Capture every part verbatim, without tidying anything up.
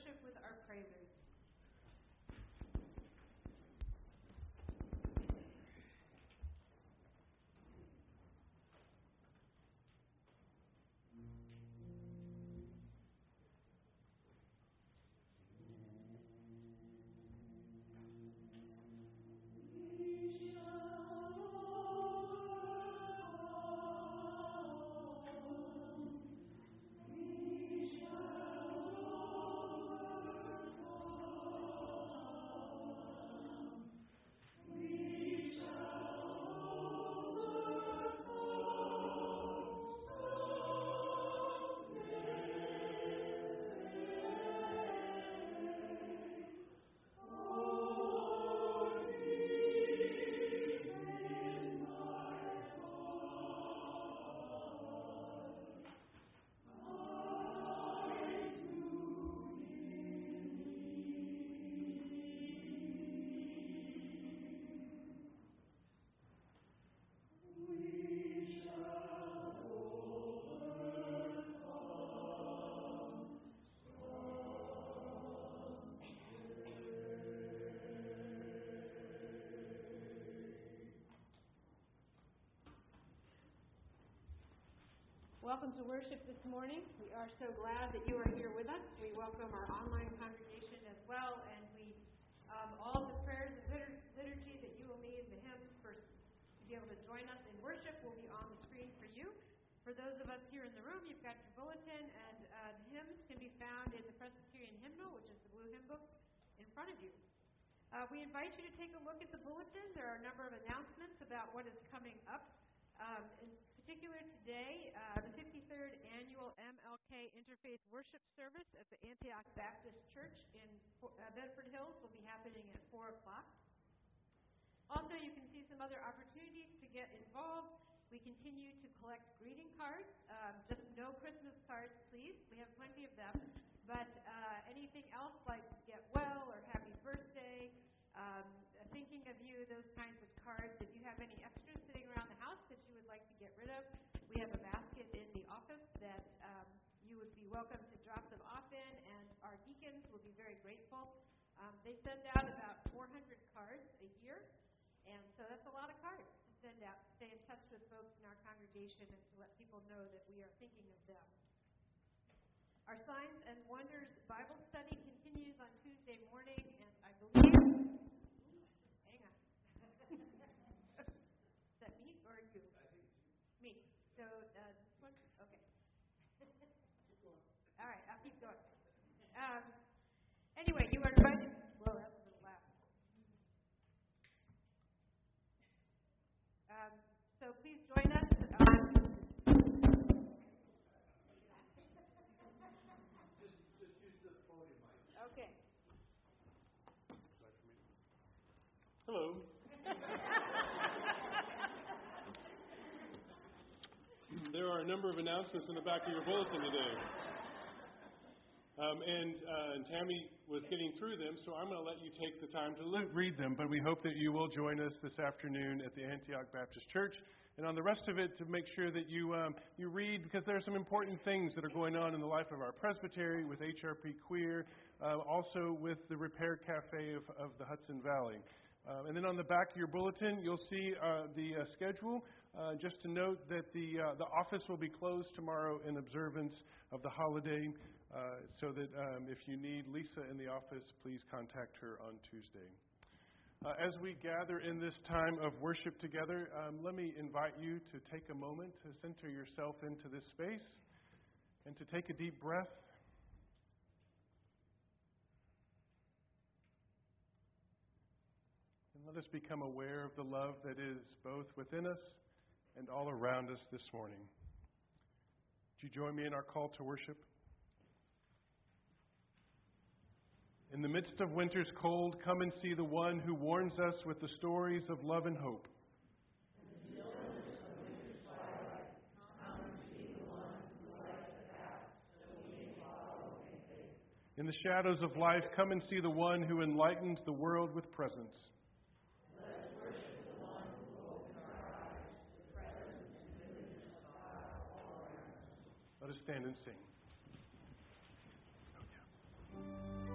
worship with our praisers. Welcome to worship this morning. We are so glad that you are here with us. We welcome our online congregation as well, and we um, all the prayers and liturgy that you will need, the hymns for to be able to join us in worship will be on the screen for you. For those of us here in the room, you've got your bulletin, and uh, the hymns can be found in the Presbyterian hymnal, which is the blue hymn book in front of you. Uh, we invite you to take a look at the bulletin. There are a number of announcements about what is coming up. Um, in particular today, uh, the fifty-third Annual M L K Interfaith Worship Service at the Antioch Baptist Church in uh, Bedford Hills will be happening at four o'clock. Also, you can see some other opportunities to get involved. We continue to collect greeting cards. Um, just no Christmas cards, please. We have plenty of them. But uh, anything else like get well or happy birthday, um, thinking of you, those kinds of cards. If you have any extras sitting around the house that you would like to get rid of, we have a basket in the office that um, you would be welcome to drop them off in, and our deacons will be very grateful. Um, they send out about four hundred cards a year, and so that's a lot of cards to send out, to stay in touch with folks in our congregation and to let people know that we are thinking of them. Our Signs and Wonders Bible study continues on Tuesday morning, and I believe... Hang on. Is that me or you? I think it's you. Me. So, uh, this one? Okay. Keep going. All right, I'll keep going. Um, anyway, you are invited... Whoa, that was a little loud. Um, so please join us on... Okay. Hello. There are a number of announcements in the back of your bulletin today. Um, and, uh, and Tammy was getting through them, so I'm going to let you take the time to li- read them. But we hope that you will join us this afternoon at the Antioch Baptist Church. And on the rest of it, to make sure that you um, you read, because there are some important things that are going on in the life of our presbytery with H R P Queer, uh, also with the Repair Cafe of, of the Hudson Valley. Uh, and then on the back of your bulletin, you'll see uh, the uh, schedule. Uh, just to note that the uh, the office will be closed tomorrow in observance of the holiday, uh, so that um, if you need Lisa in the office, please contact her on Tuesday. Uh, as we gather in this time of worship together, um, let me invite you to take a moment to center yourself into this space and to take a deep breath. And let us become aware of the love that is both within us and all around us this morning. Would you join me in our call to worship? In the midst of winter's cold, come and see the one who warns us with the stories of love and hope. In the stillness of winter's twilight, come and see the one who lights the path so we may follow in faith. In the shadows of life, come and see the one who enlightens the world with presence. Let us worship the one who opens our eyes to the presence and goodness of God all around us. Let us stand and sing. Oh, yeah.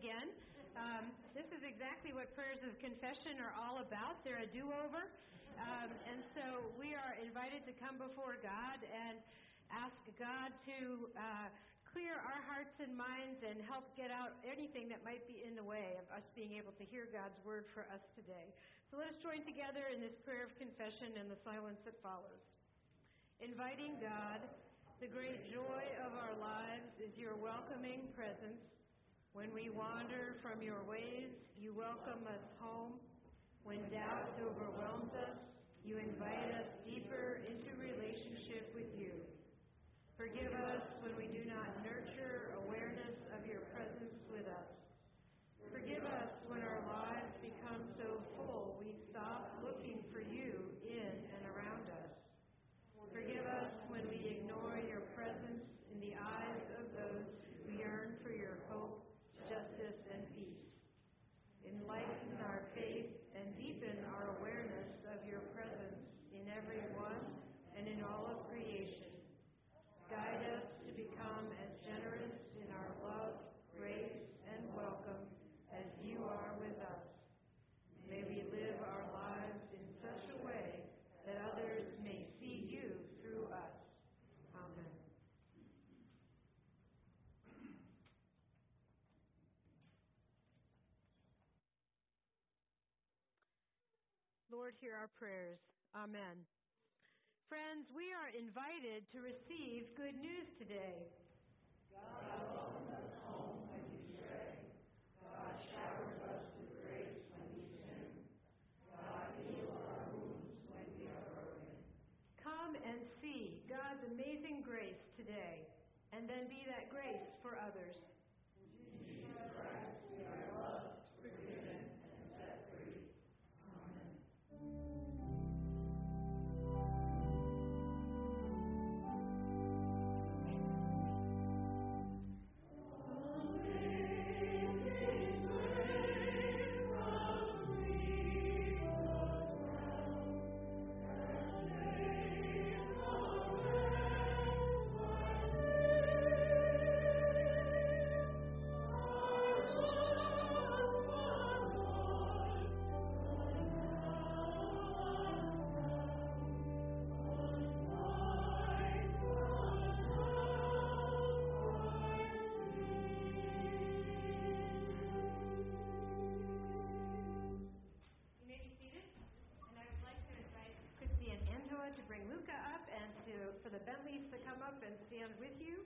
again. Um, this is exactly what prayers of confession are all about. They're a do-over. Um, and so we are invited to come before God and ask God to uh, clear our hearts and minds and help get out anything that might be in the way of us being able to hear God's word for us today. So let us join together in this prayer of confession and the silence that follows. Inviting God, the great joy of our lives is your welcoming presence. When we wander from your ways, you welcome us home. When doubt overwhelms us, you invite us deeper into relationship with you. Forgive us when we do not nurture awareness of your presence with us. Forgive us when our lives become so full we stop looking for you in and around us. Forgive us when we ignore your presence in the eyes of those who yearn for your hope, justice, and peace. Enlighten our faith and deepen our awareness of your presence in everyone and in all of creation. Guide us to become as generous in our love, grace, and welcome as you are with us. May we live our lives in such a way that others may see you through us. Amen. Lord, hear our prayers. Amen. Friends, we are invited to receive good news today. God welcomes us home when we stray. God showers us with grace when we sin. God heals our wounds when we are broken. Come and see God's amazing grace today, and then be that grace for others. In Jesus Christ, we are loved, forgiven, and set free. Amen. To bring Luca up and to for the Bentleys to come up and stand with you.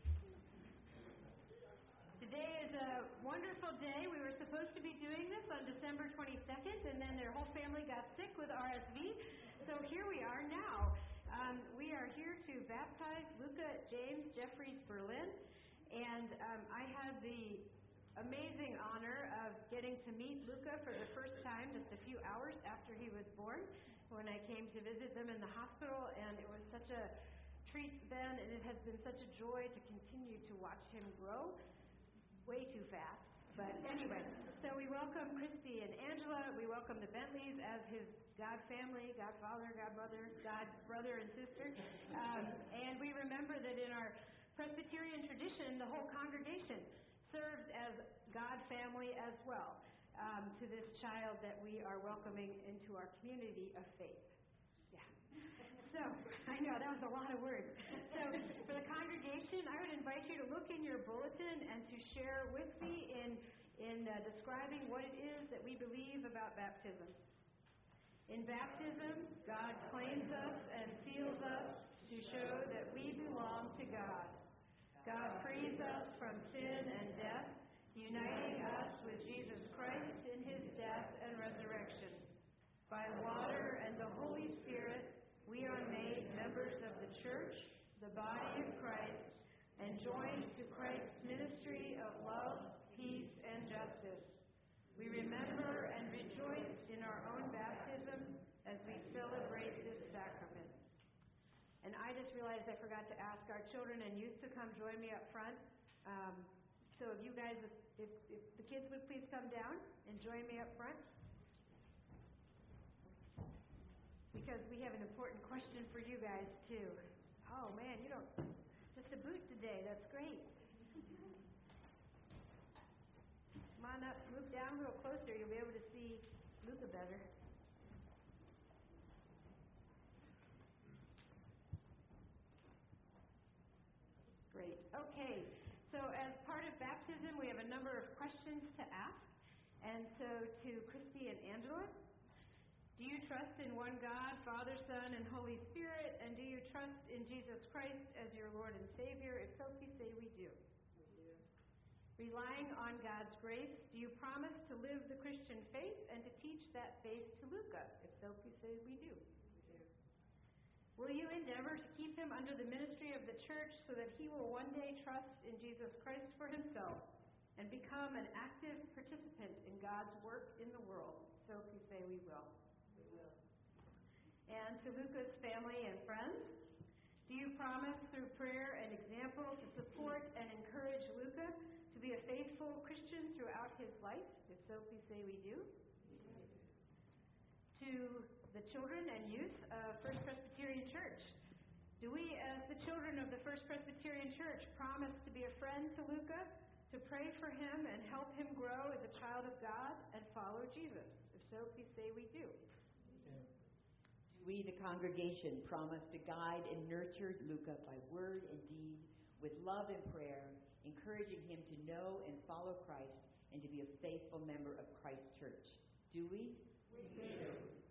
Today is a wonderful day. We were supposed to be doing this on December twenty-second, and then their whole family got sick with R S V. So here we are now. Um, we are here to baptize Luca James Jeffries Berlin, and um, I had the amazing honor of getting to meet Luca for the first time just a few hours after he was born, when I came to visit them in the hospital, and it was such a treat then, and it has been such a joy to continue to watch him grow way too fast. But anyway, so we welcome Christy and Angela. We welcome the Bentleys as his God family, godfather, godmother, God brother and sister. Um, and we remember that in our Presbyterian tradition, the whole congregation serves as God family as well. Um, to this child that we are welcoming into our community of faith. Yeah. So, I know, that was a lot of words. So, for the congregation, I would invite you to look in your bulletin and to share with me in, in uh, describing what it is that we believe about baptism. In baptism, God claims us and seals us to show that we belong to God. God frees us from sin and death, uniting us with Jesus Christ in his death and resurrection. By water and the Holy Spirit, we are made members of the church, the body of Christ, and joined to Christ's ministry of love, peace, and justice. We remember and rejoice in our own baptism as we celebrate this sacrament. And I just realized I forgot to ask our children and youth to come join me up front. Um, So if you guys, if, if the kids would please come down and join me up front. Because we have an important question for you guys, too. Oh, man, you don't, just a boot today. That's great. on up, move down a little closer. You'll be able to see Luca better. Great. Okay. So as part of baptism, we have a number of questions to ask. And so to Christy and Angela, do you trust in one God, Father, Son, and Holy Spirit? And do you trust in Jesus Christ as your Lord and Savior? If so, please say we do. We do. Relying on God's grace, do you promise to live the Christian faith and to teach that faith to Luca? If so, please say we do. We do. Will you endeavor to keep him under the ministry of the church so that he will one day trust in Jesus Christ for himself and become an active participant in God's work in the world? So please say we will. We will. And to Luca's family and friends, do you promise through prayer and example to support and encourage Luca to be a faithful Christian throughout his life? If so, please say we do. We do. To the children and youth of First Presbyterian Church, do we as the children of the First Presbyterian Church promise to be a friend to Luca, to pray for him and help him grow as a child of God and follow Jesus? If so, please say we do. Do we, the congregation, promise to guide and nurture Luca by word and deed with love and prayer, encouraging him to know and follow Christ and to be a faithful member of Christ's church? Do we? We do.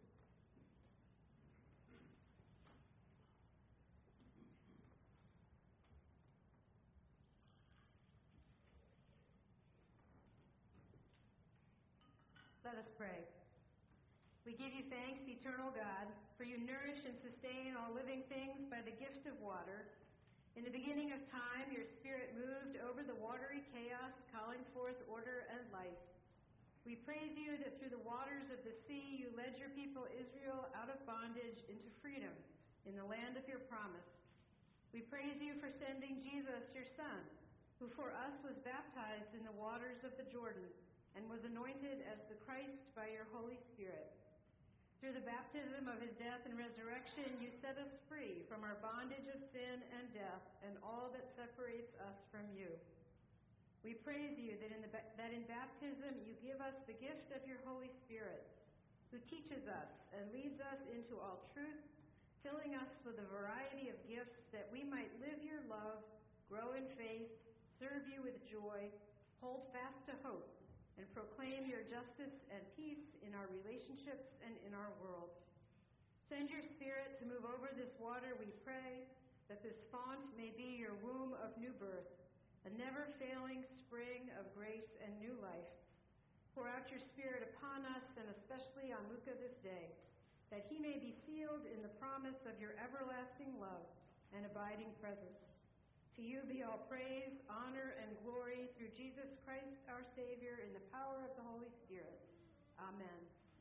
Let us pray. We give you thanks, eternal God, for you nourish and sustain all living things by the gift of water. In the beginning of time, your Spirit moved over the watery chaos, calling forth order and life. We praise you that through the waters of the sea, you led your people Israel out of bondage into freedom in the land of your promise. We praise you for sending Jesus, your Son, who for us was baptized in the waters of the Jordan and was anointed as the Christ by your Holy Spirit. Through the baptism of his death and resurrection, you set us free from our bondage of sin and death and all that separates us from you. We praise you that in, the, that in baptism you give us the gift of your Holy Spirit, who teaches us and leads us into all truth, filling us with a variety of gifts that we might live your love, grow in faith, serve you with joy, hold fast to hope, and proclaim your justice and peace in our relationships and in our world. Send your Spirit to move over this water, we pray, that this font may be your womb of new birth, a never-failing spring of grace and new life. Pour out your Spirit upon us, and especially on Luca this day, that he may be sealed in the promise of your everlasting love and abiding presence. To you be all praise, honor, and glory through Jesus Christ, our Savior, in the power of the Holy Spirit. Amen.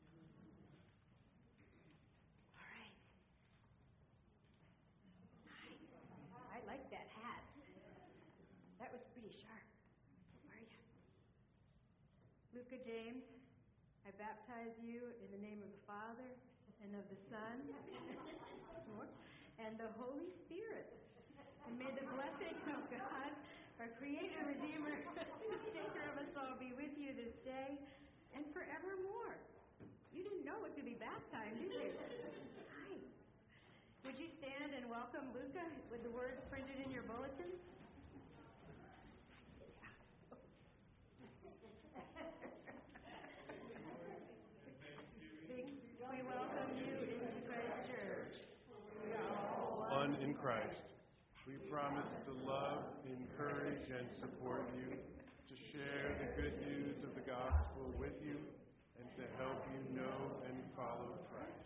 All right. Nice. I like that hat. That was pretty sharp. How are you? Luca James, I baptize you in the name of the Father, and of the Son, and the Holy Spirit. And may the blessing of God, our Creator, Redeemer, Taker of us all, be with you this day and forevermore. You didn't know it could be baptized, did you? Nice. Would you stand and welcome Luca with the words printed in your bulletin? We welcome you into Christ Church. We are all one in Christ. We promise to love, encourage, and support you, to share the good news of the gospel with you, and to help you know and follow Christ.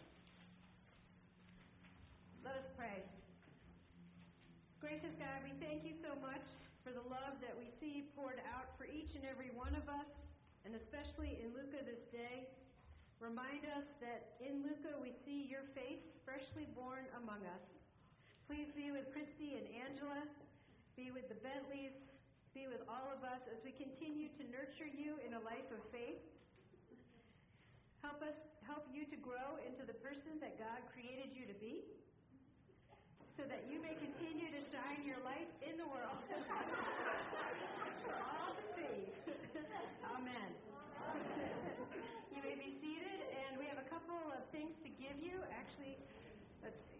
Let us pray. Gracious God, we thank you so much for the love that we see poured out for each and every one of us, and especially in Luca this day. Remind us that in Luca we see your face freshly born among us. Please be with Christy and Angela, be with the Bentleys, be with all of us as we continue to nurture you in a life of faith. Help us, help you to grow into the person that God created you to be, so that you may continue to shine your light in the world for all to see. Amen. couple of things to give you. Actually, let's see.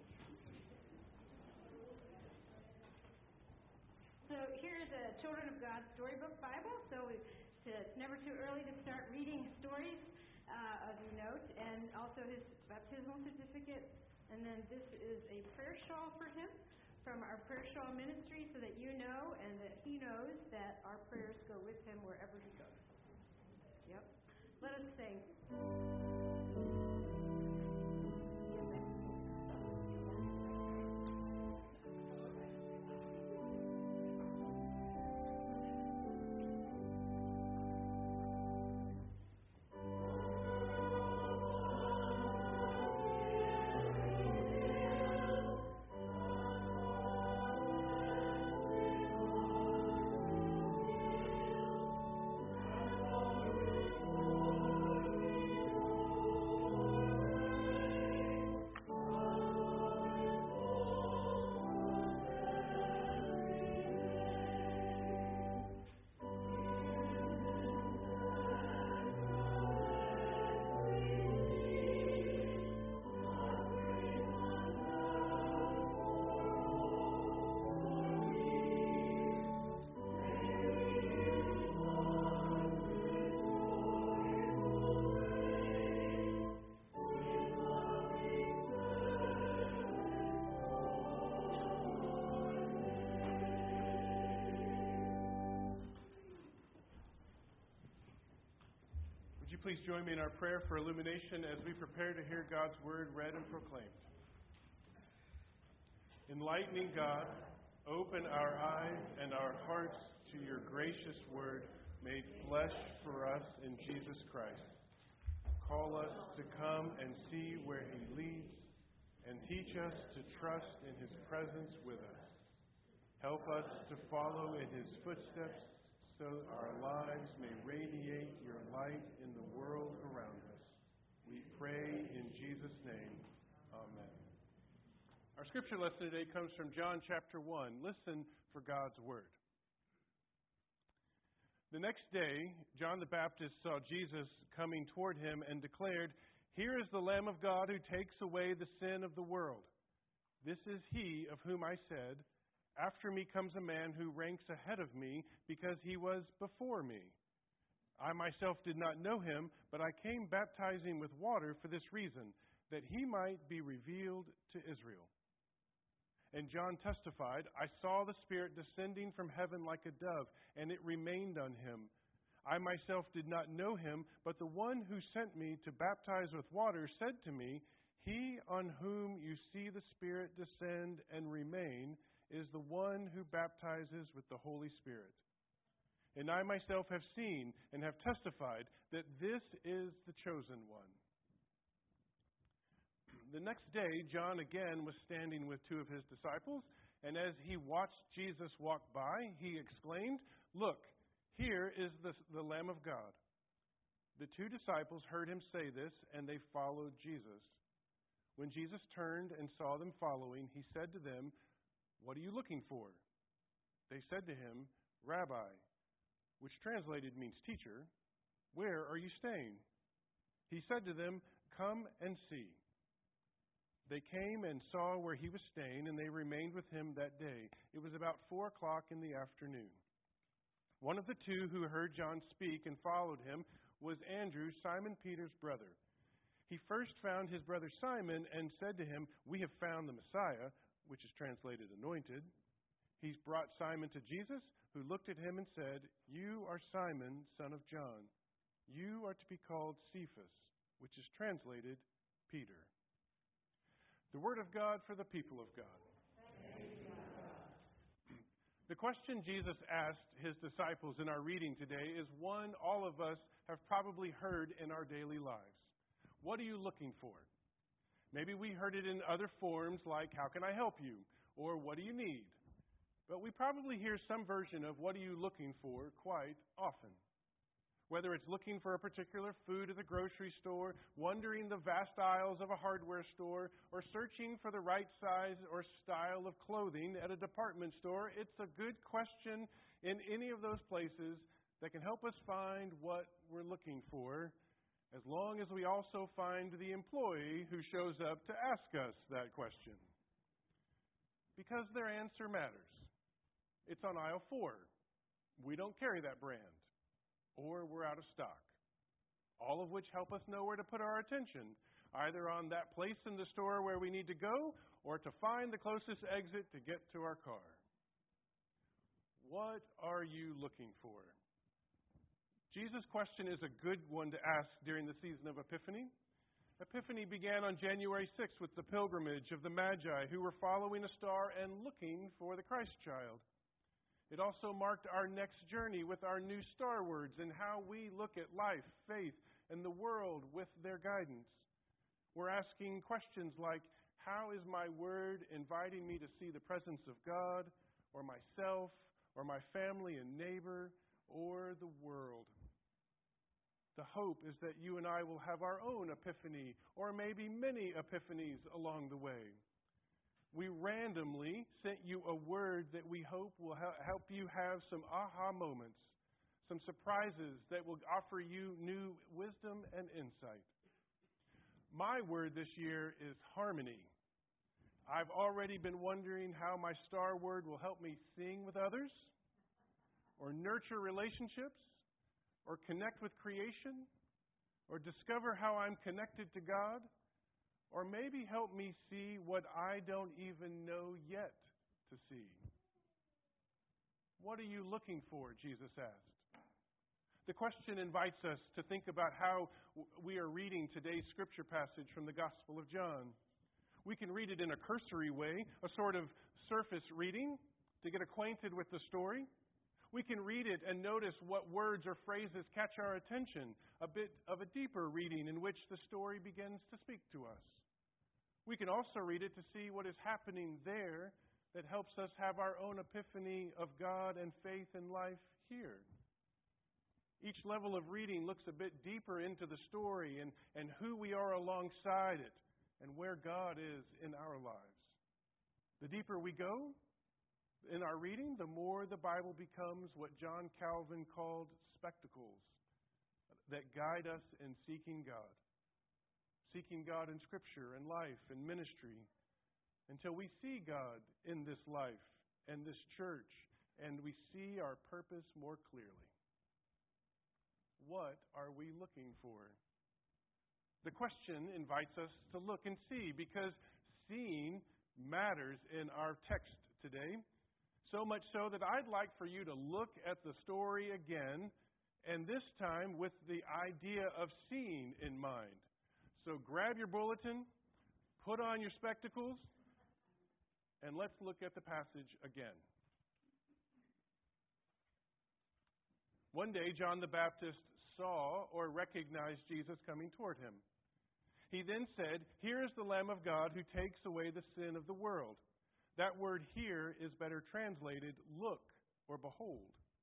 So here's a Children of God Storybook Bible. So it's never too early to start reading stories, uh, as you note, and also his baptismal certificate. And then this is a prayer shawl for him from our prayer shawl ministry, so that you know and that he knows that our prayers go with him wherever he goes. Yep. Let us sing. Please join me in our prayer for illumination as we prepare to hear God's word read and proclaimed. Enlightening God, open our eyes and our hearts to your gracious word made flesh for us in Jesus Christ. Call us to come and see where he leads and teach us to trust in his presence with us. Help us to follow in his footsteps, so our lives may radiate your light in the world around us. We pray in Jesus' name. Amen. Our scripture lesson today comes from John chapter one. Listen for God's word. The next day, John the Baptist saw Jesus coming toward him and declared, "Here is the Lamb of God who takes away the sin of the world. This is he of whom I said, 'After me comes a man who ranks ahead of me because he was before me.' I myself did not know him, but I came baptizing with water for this reason, that he might be revealed to Israel." And John testified, "I saw the Spirit descending from heaven like a dove, and it remained on him. I myself did not know him, but the one who sent me to baptize with water said to me, 'He on whom you see the Spirit descend and remain is the one who baptizes with the Holy Spirit.' And I myself have seen and have testified that this is the chosen one." The next day, John again was standing with two of his disciples, and as he watched Jesus walk by, he exclaimed, "Look, here is the, the Lamb of God." The two disciples heard him say this, and they followed Jesus. When Jesus turned and saw them following, he said to them, "What are you looking for?" They said to him, "Rabbi," which translated means teacher, "where are you staying?" He said to them, "Come and see." They came and saw where he was staying, and they remained with him that day. It was about four o'clock in the afternoon. One of the two who heard John speak and followed him was Andrew, Simon Peter's brother. He first found his brother Simon and said to him, "We have found the Messiah," which is translated anointed. He brought Simon to Jesus, who looked at him and said, "You are Simon, son of John. You are to be called Cephas," which is translated Peter. The word of God for the people of God. The question Jesus asked his disciples in our reading today is one all of us have probably heard in our daily lives. What are you looking for? Maybe we heard it in other forms like, "How can I help you?" or "What do you need?" But we probably hear some version of "What are you looking for?" quite often. Whether it's looking for a particular food at the grocery store, wandering the vast aisles of a hardware store, or searching for the right size or style of clothing at a department store, it's a good question in any of those places that can help us find what we're looking for. as long as we also find the employee who shows up to ask us that question. Because their answer matters. It's on aisle four. We don't carry that brand. Or we're out of stock. All of which help us know where to put our attention, either on that place in the store where we need to go or to find the closest exit to get to our car. What are you looking for? Jesus' question is a good one to ask during the season of Epiphany. Epiphany began on January sixth with the pilgrimage of the Magi who were following a star and looking for the Christ child. It also marked our next journey with our new star words and how we look at life, faith, and the world with their guidance. We're asking questions like, how is my word inviting me to see the presence of God, or myself, or my family and neighbor, or the world? The hope is that you and I will have our own epiphany, or maybe many epiphanies along the way. We randomly sent you a word that we hope will help you have some aha moments, some surprises that will offer you new wisdom and insight. My word this year is harmony. I've already been wondering how my star word will help me sing with others, or nurture relationships, or connect with creation, or discover how I'm connected to God, or maybe help me see what I don't even know yet to see. What are you looking for? Jesus asked. The question invites us to think about how we are reading today's scripture passage from the Gospel of John. We can read it in a cursory way, a sort of surface reading to get acquainted with the story. We can read it and notice what words or phrases catch our attention, a bit of a deeper reading in which the story begins to speak to us. We can also read it to see what is happening there that helps us have our own epiphany of God and faith in life here. Each level of reading looks a bit deeper into the story and, and who we are alongside it and where God is in our lives. The deeper we go in our reading, the more the Bible becomes what John Calvin called spectacles that guide us in seeking God. Seeking God in Scripture and life and ministry until we see God in this life and this church and we see our purpose more clearly. What are we looking for? The question invites us to look and see because seeing matters in our text today. So much so that I'd like for you to look at the story again, and this time with the idea of seeing in mind. So grab your bulletin, put on your spectacles, and let's look at the passage again. One day, John the Baptist saw or recognized Jesus coming toward him. He then said, "Here is the Lamb of God who takes away the sin of the world." That word here is better translated, look or behold.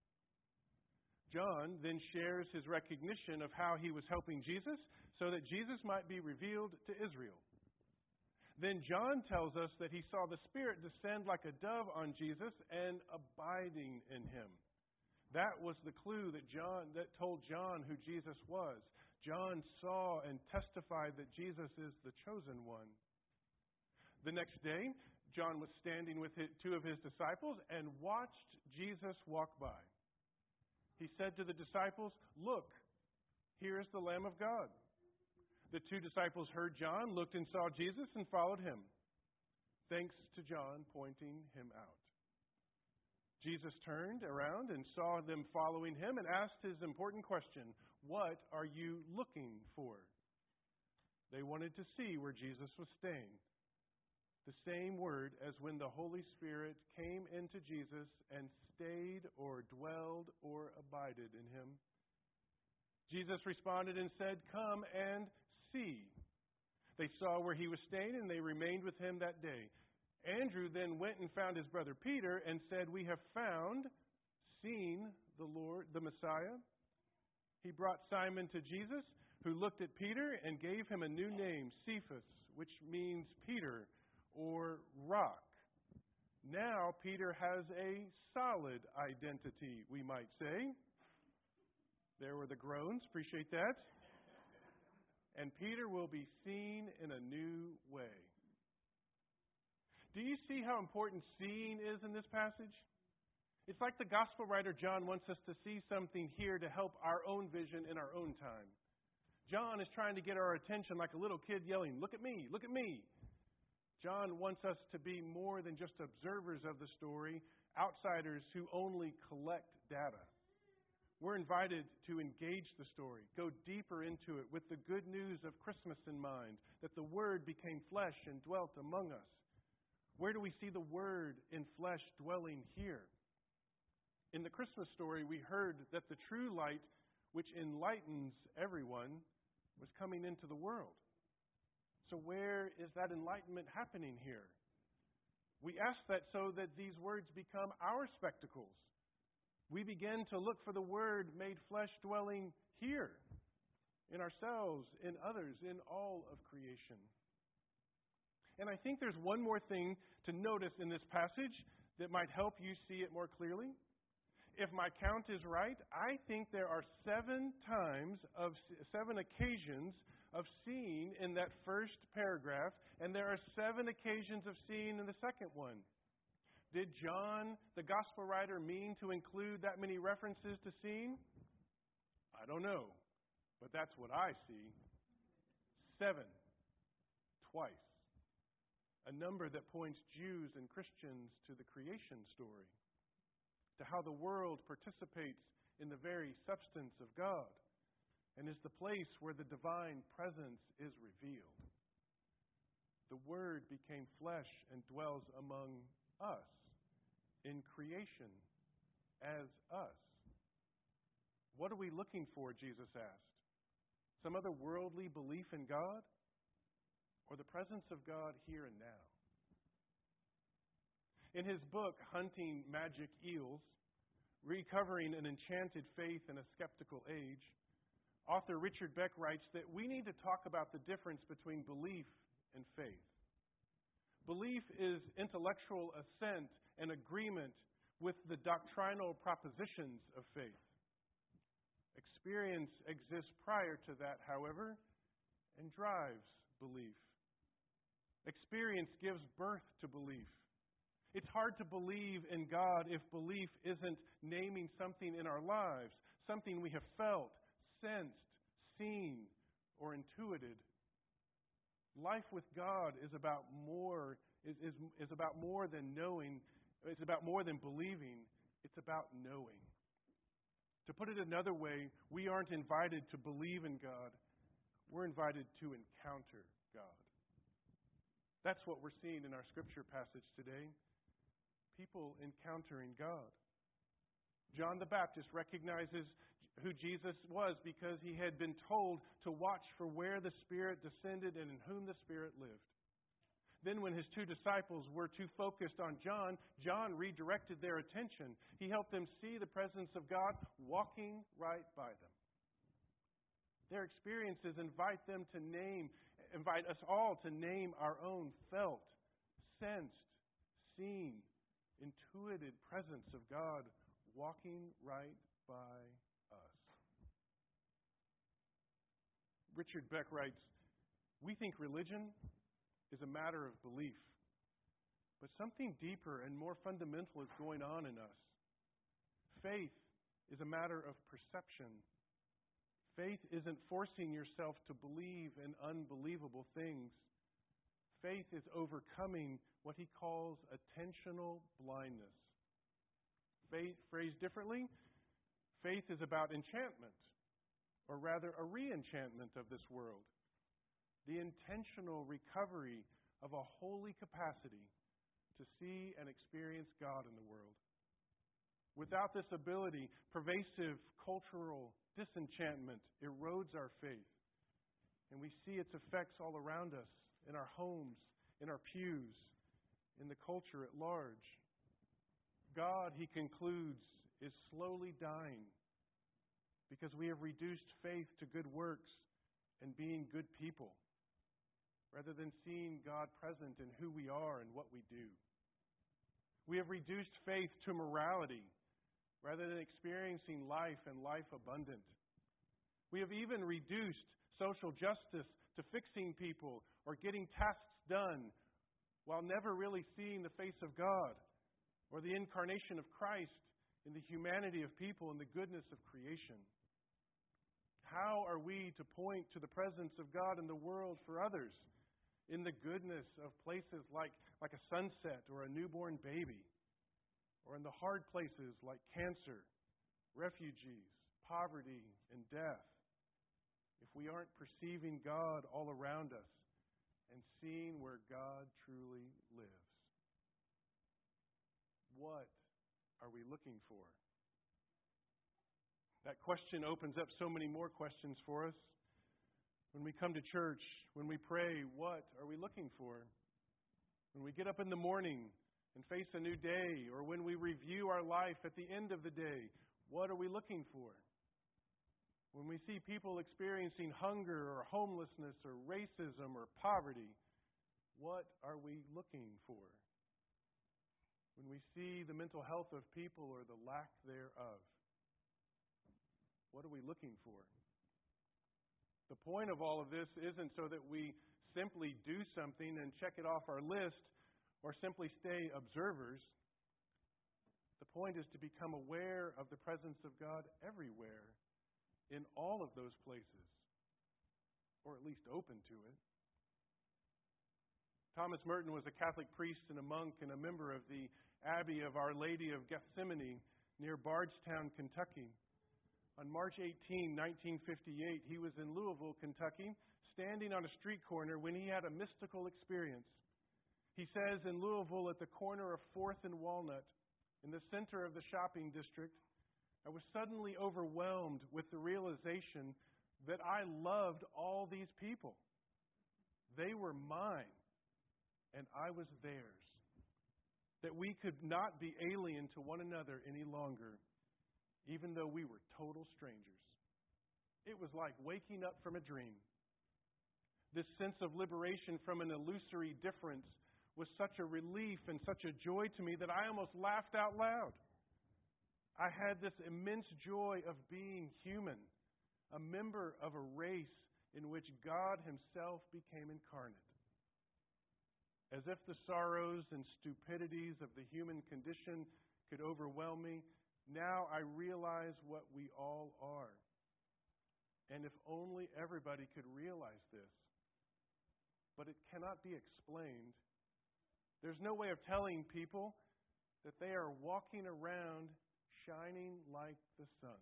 John then shares his recognition of how he was helping Jesus so that Jesus might be revealed to Israel. Then John tells us that he saw the Spirit descend like a dove on Jesus and abiding in him. That was the clue that John that told John who Jesus was. John saw and testified that Jesus is the chosen one. The next day, John was standing with his, two of his disciples and watched Jesus walk by. He said to the disciples, "Look, here is the Lamb of God." The two disciples heard John, looked and saw Jesus, and followed him. Thanks to John pointing him out. Jesus turned around and saw them following him and asked his important question, "What are you looking for?" They wanted to see where Jesus was staying. The same word as when the Holy Spirit came into Jesus and stayed or dwelled or abided in him. Jesus responded and said, "Come and see." They saw where he was staying and they remained with him that day. Andrew then went and found his brother Peter and said, "We have found, seen the Lord, the Messiah." He brought Simon to Jesus, who looked at Peter and gave him a new name, Cephas, which means Peter or rock. Now Peter has a solid identity, we might say. There were the groans. Appreciate that. and Peter will be seen in a new way. Do you see how important seeing is in this passage? It's like the gospel writer John wants us to see something here to help our own vision in our own time. John is trying to get our attention like a little kid yelling, "Look at me, look at me." John wants us to be more than just observers of the story, outsiders who only collect data. We're invited to engage the story, go deeper into it with the good news of Christmas in mind, that the Word became flesh and dwelt among us. Where do we see the Word in flesh dwelling here? In the Christmas story, we heard that the true light, which enlightens everyone, was coming into the world. So where is that enlightenment happening here? We ask that so that these words become our spectacles. We begin to look for the Word made flesh dwelling here, in ourselves, in others, in all of creation. And I think there's one more thing to notice in this passage that might help you see it more clearly. If my count is right, I think there are seven times of seven occasions of seeing in that first paragraph, and there are seven occasions of seeing in the second one. Did John, the gospel writer, mean to include that many references to seeing? I don't know, but that's what I see. Seven. Twice. A number that points Jews and Christians to the creation story, to how the world participates in the very substance of God and is the place where the divine presence is revealed. The Word became flesh and dwells among us in creation as us. What are we looking for, Jesus asked? Some other worldly belief in God? Or the presence of God here and now? In his book, Hunting Magic Eels, Recovering an Enchanted Faith in a Skeptical Age, author Richard Beck writes that we need to talk about the difference between belief and faith. Belief is intellectual assent and agreement with the doctrinal propositions of faith. Experience exists prior to that, however, and drives belief. Experience gives birth to belief. It's hard to believe in God if belief isn't naming something in our lives, something we have felt, sensed, seen, or intuited. Life with God is about more is, is, is about more than knowing, it's about more than believing, it's about knowing. To put it another way, we aren't invited to believe in God, we're invited to encounter God. That's what we're seeing in our scripture passage today. People encountering God. John the Baptist recognizes who Jesus was because he had been told to watch for where the Spirit descended and in whom the Spirit lived. Then when his two disciples were too focused on John, John redirected their attention. He helped them see the presence of God walking right by them. Their experiences invite them to name, invite us all to name our own felt, sensed, seen, intuited presence of God walking right by us. Richard Beck writes, "We think religion is a matter of belief, but something deeper and more fundamental is going on in us. Faith is a matter of perception. Faith isn't forcing yourself to believe in unbelievable things. Faith is overcoming what he calls attentional blindness. Faith, phrased differently, faith is about enchantment, or rather a re-enchantment of this world. The intentional recovery of a holy capacity to see and experience God in the world. Without this ability, pervasive cultural disenchantment erodes our faith, and we see its effects all around us, in our homes, in our pews, in the culture at large. God, he concludes, is slowly dying because we have reduced faith to good works and being good people, rather than seeing God present in who we are and what we do. We have reduced faith to morality, rather than experiencing life and life abundant. We have even reduced social justice to fixing people or getting tasks done while never really seeing the face of God or the incarnation of Christ in the humanity of people and the goodness of creation? How are we to point to the presence of God in the world for others in the goodness of places like, like a sunset or a newborn baby, or in the hard places like cancer, refugees, poverty, and death, if we aren't perceiving God all around us and seeing where God truly lives? What are we looking for? That question opens up so many more questions for us. When we come to church, when we pray, what are we looking for? When we get up in the morning and face a new day, or when we review our life at the end of the day, what are we looking for? When we see people experiencing hunger or homelessness or racism or poverty, what are we looking for? When we see the mental health of people or the lack thereof, what are we looking for? The point of all of this isn't so that we simply do something and check it off our list or simply stay observers. The point is to become aware of the presence of God everywhere, in all of those places, or at least open to it. Thomas Merton was a Catholic priest and a monk and a member of the Abbey of Our Lady of Gethsemane near Bardstown, Kentucky. On March eighteenth, nineteen fifty-eight, he was in Louisville, Kentucky, standing on a street corner when he had a mystical experience. He says, in Louisville, at the corner of fourth and Walnut, in the center of the shopping district, I was suddenly overwhelmed with the realization that I loved all these people. They were mine, and I was theirs. That we could not be alien to one another any longer, even though we were total strangers. It was like waking up from a dream. This sense of liberation from an illusory difference was such a relief and such a joy to me that I almost laughed out loud. I had this immense joy of being human, a member of a race in which God Himself became incarnate. As if the sorrows and stupidities of the human condition could overwhelm me, now I realize what we all are. And if only everybody could realize this. But it cannot be explained. There's no way of telling people that they are walking around shining like the sun.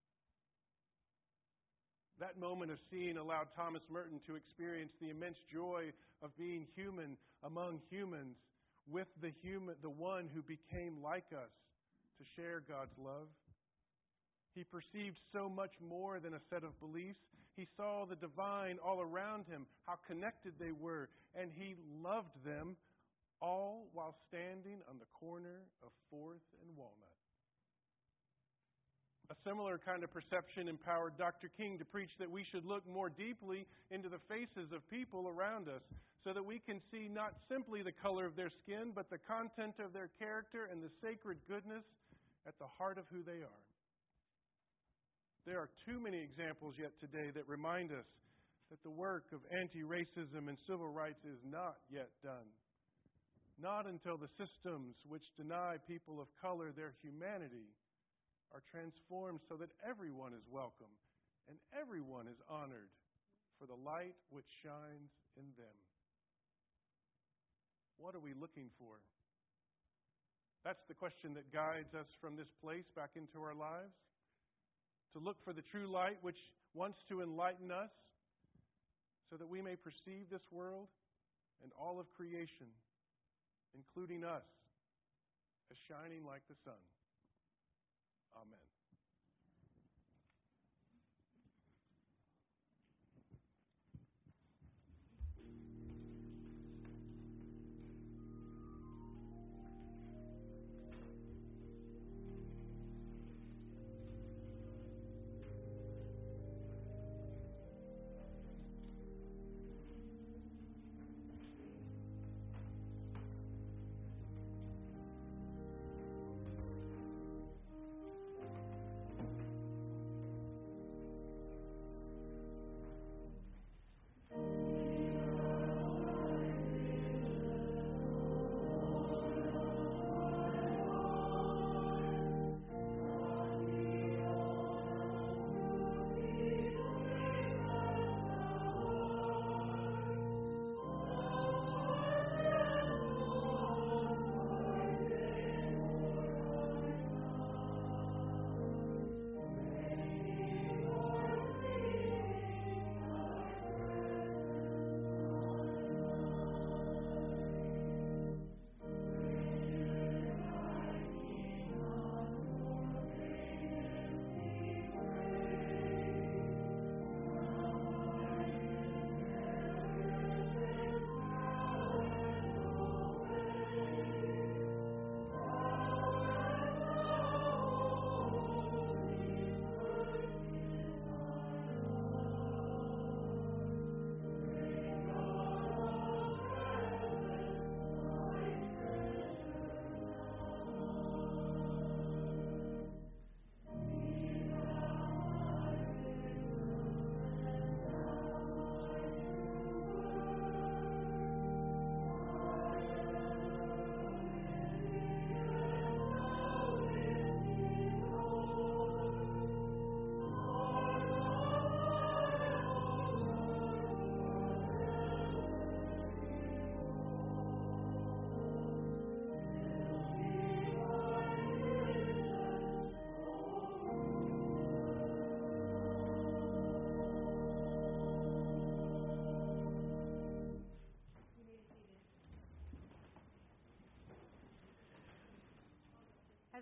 That moment of seeing allowed Thomas Merton to experience the immense joy of being human among humans with the human, the one who became like us to share God's love. He perceived so much more than a set of beliefs. He saw the divine all around him, how connected they were, and he loved them all while standing on the corner of fourth and Walnut. A similar kind of perception empowered Doctor King to preach that we should look more deeply into the faces of people around us so that we can see not simply the color of their skin, but the content of their character and the sacred goodness at the heart of who they are. There are too many examples yet today that remind us that the work of anti-racism and civil rights is not yet done. Not until the systems which deny people of color their humanity are transformed so that everyone is welcome and everyone is honored for the light which shines in them. What are we looking for? That's the question that guides us from this place back into our lives. To look for the true light which wants to enlighten us so that we may perceive this world and all of creation, including us, as shining like the sun. Amen.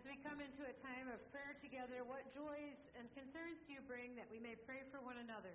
As we come into a time of prayer together, what joys and concerns do you bring that we may pray for one another?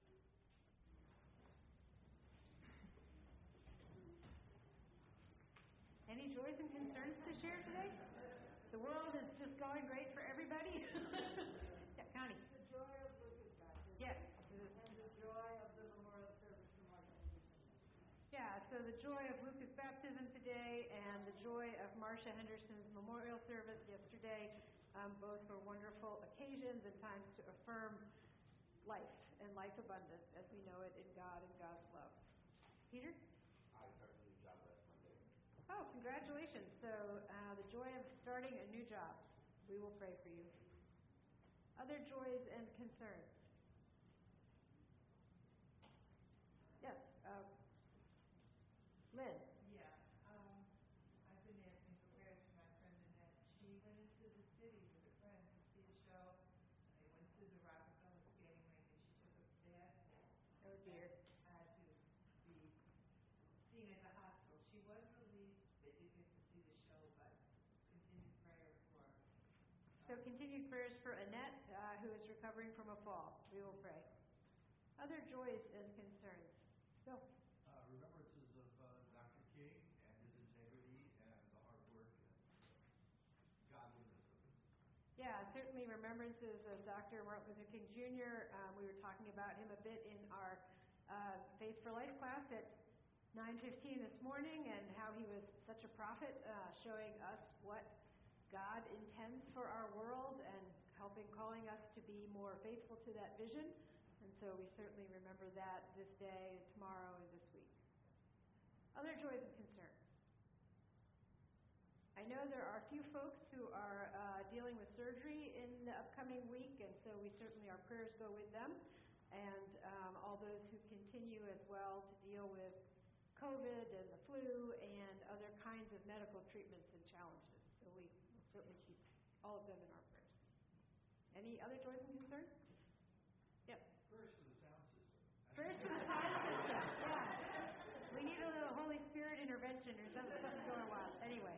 Any joys and concerns to share today? The world is just going great for everybody. Yeah, Connie. The joy of Lucas baptism. Yes. And the joy of the memorial service for Martin. Yeah, so the joy of Lucas' baptism today and the joy of Marcia Henderson's memorial service yesterday, um, both were wonderful occasions and times to affirm life and life abundant as we know it in God and God's love. Peter? I started a new job last Monday. Oh, congratulations. So uh, the joy of starting a new job. We will pray for you. Other joys and concerns? Yes. Uh, Lynn? Yeah, um, I've been asking for prayers for my friend Annette. She went into the city with a friend to see a show. They went to the Rockefeller skating rink and she took a bad fall. Oh, dear. Had to be seen at the hospital. She was released. They did get to see the show, but continued prayer for her. So continued prayers for Annette, uh, who is recovering from a fall. We will pray. Other joys and concerns? Bill? Uh, remembrances of uh, Doctor King and his integrity and the hard work and godliness of him. Yeah, certainly remembrances of Doctor Martin Luther King Junior Um, we were talking about him a bit in our uh, Faith for Life class at nine fifteen this morning and how he was such a prophet, uh, showing us what God intends for our world and helping, calling us to be more faithful to that vision. And so we certainly remember that this day, tomorrow, and this week. Other joys and concerns. I know there are a few folks who are uh, dealing with surgery in the upcoming week, and so we certainly, our prayers go with them, and um, all those who continue as well to deal with COVID and the flu and other kinds of medical treatments and challenges. So we will certainly keep all of them in our prayers. Any other joys and concerns? Yes. First for the sound system. First for the sound system, yeah. We need a little Holy Spirit intervention or something, something going on. Anyway.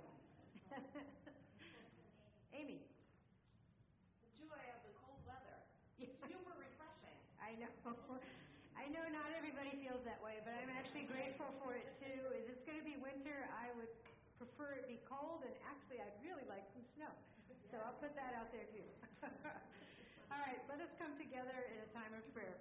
Amy. The joy of the cold weather. Super refreshing. I know. I know not everybody feels that way, but I'm actually grateful for it too. If it's going to be winter, I would prefer it be cold, and actually I'd really like some snow. So I'll put that out there too. All right, let us come together in a time of prayer.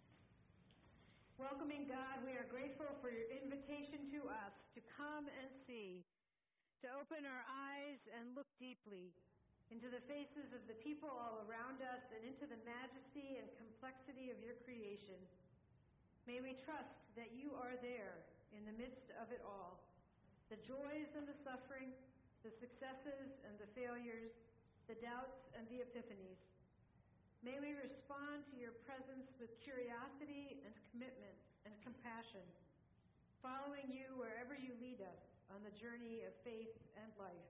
Welcoming God, we are grateful for your invitation to us to come and see, to open our eyes and look deeply into the faces of the people all around us and into the majesty and complexity of your creation. May we trust that you are there in the midst of it all, the joys and the suffering, the successes and the failures, the doubts and the epiphanies. May we respond to your presence with curiosity and commitment and compassion, following you wherever you lead us on the journey of faith and life.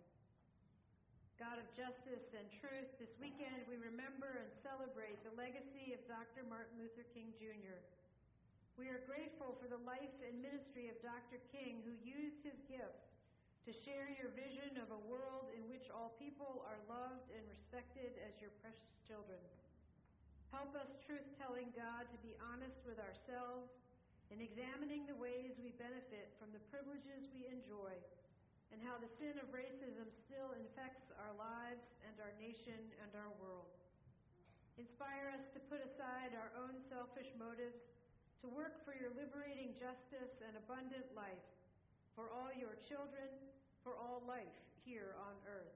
God of justice and truth, this weekend we remember and celebrate the legacy of Doctor Martin Luther King Junior We are grateful for the life and ministry of Doctor King, who used his gifts to share your vision of a world in which all people are loved and respected as your precious children. Help us, truth-telling God, to be honest with ourselves in examining the ways we benefit from the privileges we enjoy and how the sin of racism still infects our lives and our nation and our world. Inspire us to put aside our own selfish motives, to work for your liberating justice and abundant life for all your children, for all life here on earth.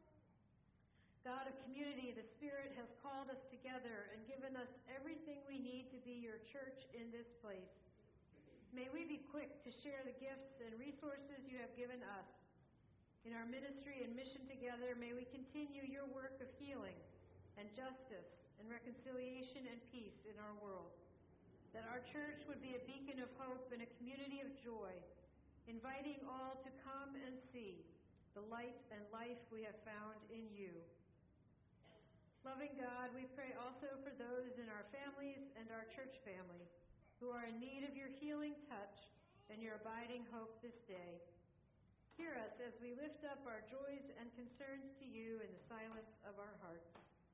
God of community, the Spirit has called us together and given us everything we need to be your church in this place. May we be quick to share the gifts and resources you have given us. In our ministry and mission together, may we continue your work of healing and justice and reconciliation and peace in our world. That our church would be a beacon of hope and a community of joy, inviting all to come and see the light and life we have found in you. Loving God, we pray also for those in our families and our church family who are in need of your healing touch and your abiding hope this day. Hear us as we lift up our joys and concerns to you in the silence of our hearts.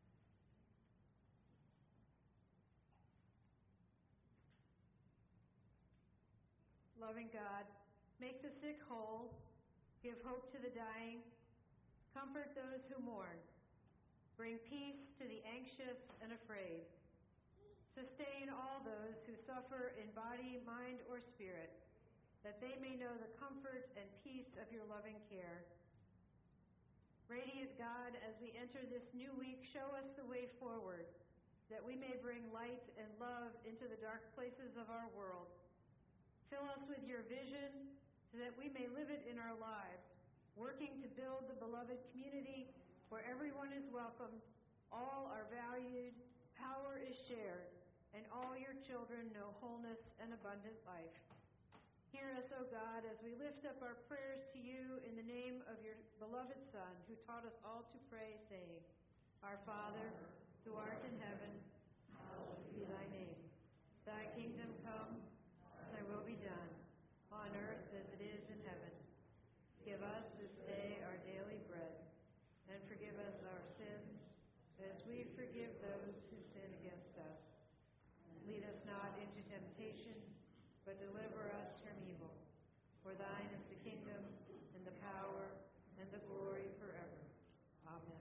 Loving God, make the sick whole, give hope to the dying, comfort those who mourn, bring peace to the anxious and afraid, sustain all those who suffer in body, mind, or spirit, that they may know the comfort and peace of your loving care. Radiant God, as we enter this new week, show us the way forward, that we may bring light and love into the dark places of our world. Fill us with your vision so that we may live it in our lives, working to build the beloved community where everyone is welcomed, all are valued, power is shared, and all your children know wholeness and abundant life. Hear us, O God, as we lift up our prayers to you in the name of your beloved Son, who taught us all to pray, saying, Our Father, who art in heaven, hallowed be thy name. Thy kingdom come, thy will be done, on earth as it is in heaven. Give us this day our daily bread, and forgive us our sins, as we forgive those who sin against us. Lead us not into temptation, but deliver us from evil. For thine is the kingdom, and the power, and the glory forever. Amen.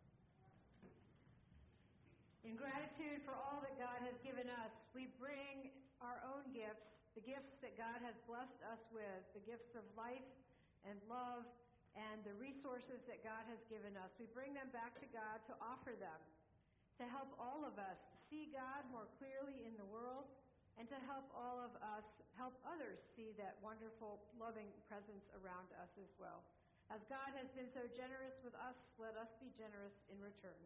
In gratitude for all that God has given us, we bring our own gifts, the gifts that God has blessed us with, the gifts of life and love and the resources that God has given us. We bring them back to God to offer them, to help all of us see God more clearly in the world, and to help all of us help others see that wonderful, loving presence around us as well. As God has been so generous with us, let us be generous in return.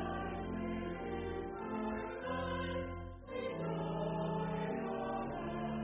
Thank you.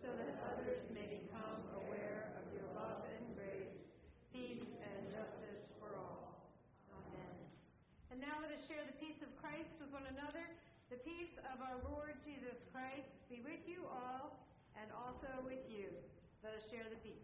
so that others may become aware of your love and grace, peace and justice for all. Amen. And now let us share the peace of Christ with one another. The peace of our Lord Jesus Christ be with you all and also with you. Let us share the peace.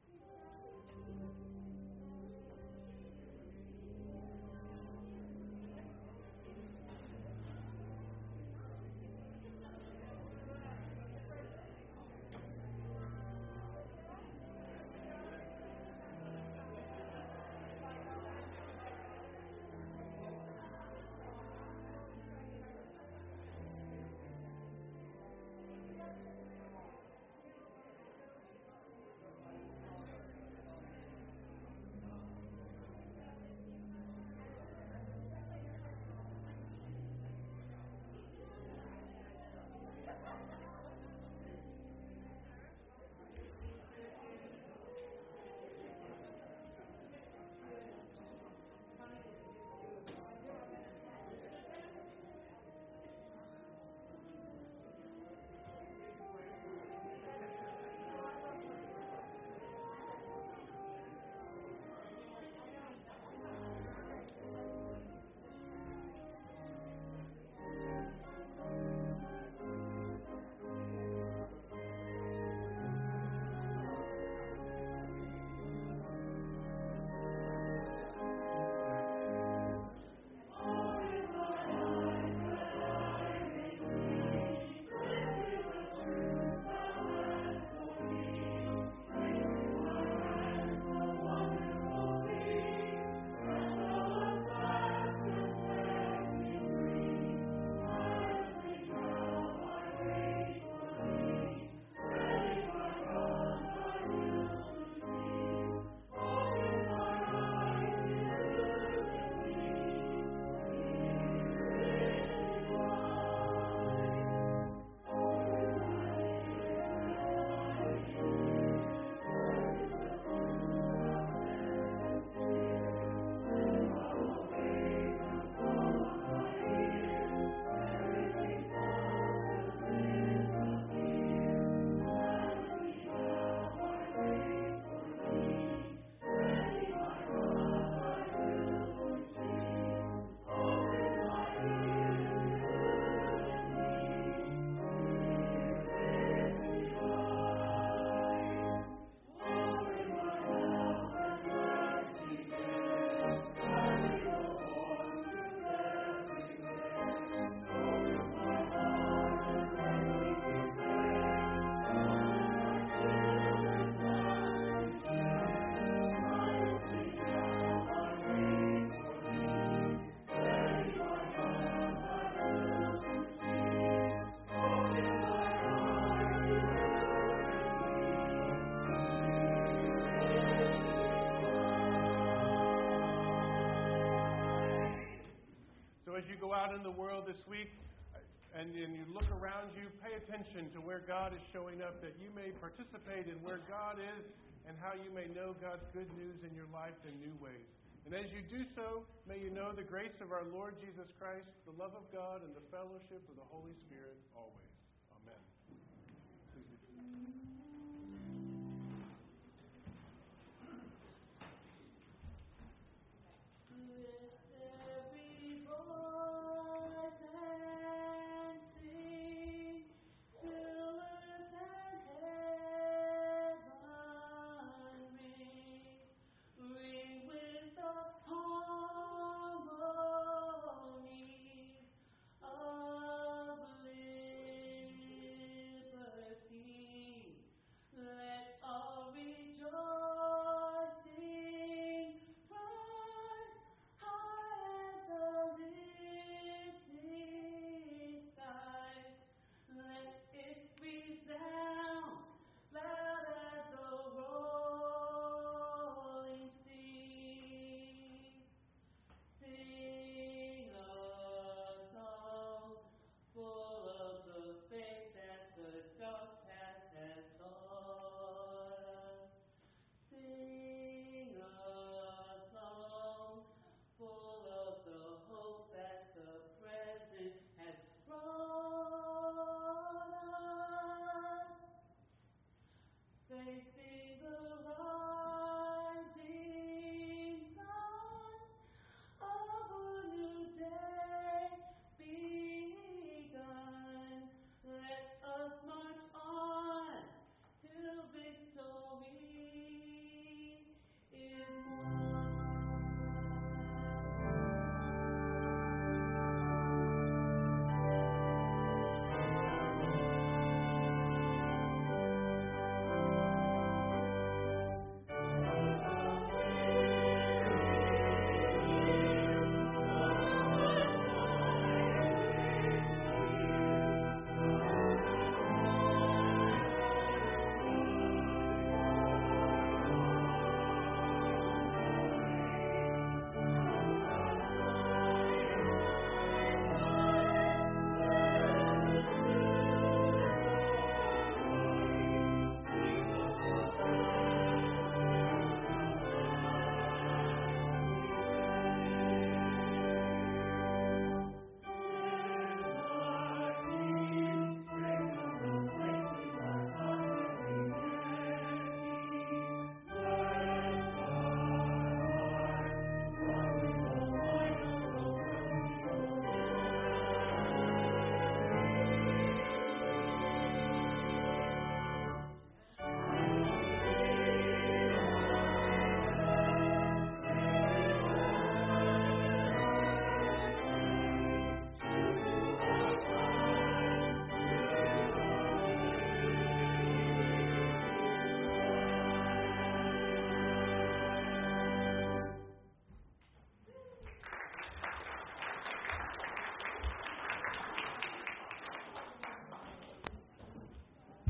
As you go out in the world this week and, and you look around you, pay attention to where God is showing up, that you may participate in where God is and how you may know God's good news in your life in new ways. And as you do so, may you know the grace of our Lord Jesus Christ, the love of God, and the fellowship of the Holy Spirit always. Amen. Please be seated.